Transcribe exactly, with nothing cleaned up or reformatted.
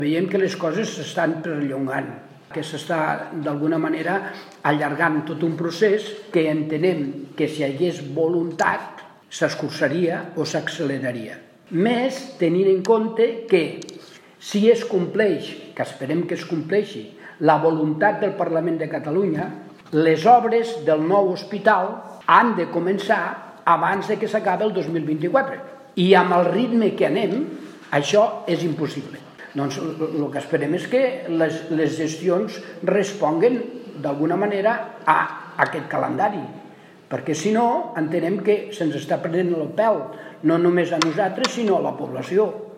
Veiem que les coses s'estan perllongant, que s'està d'alguna manera allargant tot un procés que entenem que si hi hagués voluntat s'escurçaria o s'acceleraria. Més tenint en compte que si es compleix, que esperem que es compleixi, la voluntat del Parlament de Catalunya, les obres del nou hospital han de començar abans de que s'acabi el dos mil vint-i-quatre. I amb el ritme que anem, això és impossible. Doncs el que esperem és que les, les gestions responguen d'alguna manera a aquest calendari, perquè si no entenem que se'ns està prenent el pèl, no només a nosaltres sinó a la població.